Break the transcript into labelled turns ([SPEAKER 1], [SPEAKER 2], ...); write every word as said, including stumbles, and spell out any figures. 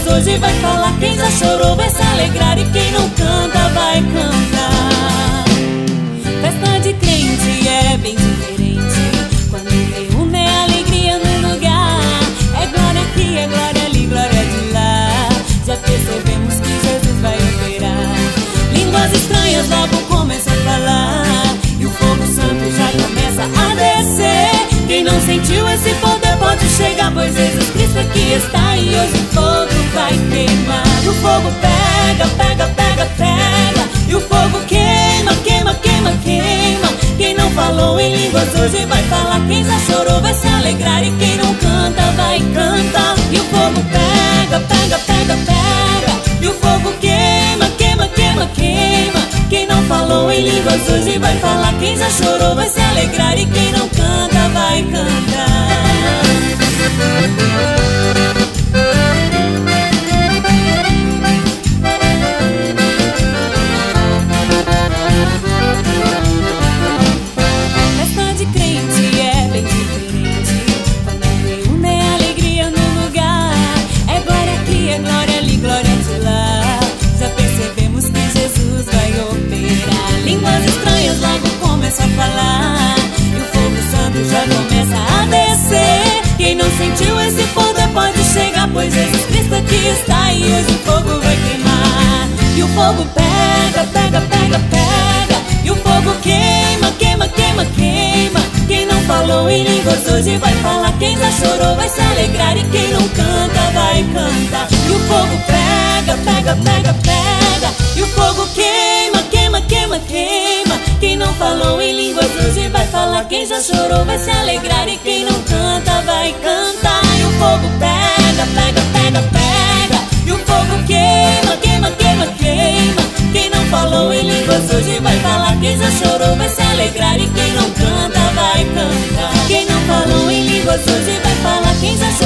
[SPEAKER 1] línguas hoje vai falar. Quem já chorou vai se alegrar e quem não canta vai cantar. Festa de crente é bem diferente. Quando reúne é alegria no lugar. É glória aqui, é glória ali, glória de lá. Já percebemos que Jesus vai operar. Línguas estranhas logo começam a falar e o fogo santo já começa a descer. Quem não sentiu esse poder pode chegar, pois Jesus Cristo aqui está e hoje o fogo vai queimar. E o fogo pega, pega, pega, pega, e o fogo queima, queima, queima, queima. Quem não falou em línguas hoje vai falar. Quem já chorou vai se alegrar e quem não canta vai cantar. E o fogo pega, pega, pega, pega, e o fogo queima, queima, queima, queima. Quem não falou em línguas hoje vai falar. Quem já chorou vai se alegrar e quem não canta vai cantar. Festa de crente é bem diferente. Quando reúne é alegria no lugar. É glória aqui, é glória ali, glória de lá. Já percebemos que Jesus vai operar. Línguas estranhas logo começam a falar e o fogo santo já começa a descer. Quem não sentiu esse poder pode chegar, pois Jesus Cristo aqui está e hoje o fogo vai queimar. E o fogo pega, pega, pega, pega, e o fogo queima, queima, queima, queima. Quem não falou em línguas hoje vai falar. Quem já chorou vai se alegrar e quem não canta vai cantar. E o fogo pega, pega, pega, pega, e o fogo queima, queima, queima, queima. Quem não falou em línguas hoje vai falar. Quem já chorou vai se alegrar e quem não canta vai cantar. E o fogo pega, pega, pega, pega, e o fogo queima, queima, queima, queima. Quem não falou em línguas hoje vai falar. Quem já chorou vai se alegrar e quem não canta vai cantar. Quem não falou em línguas hoje vai falar. Quem já chorou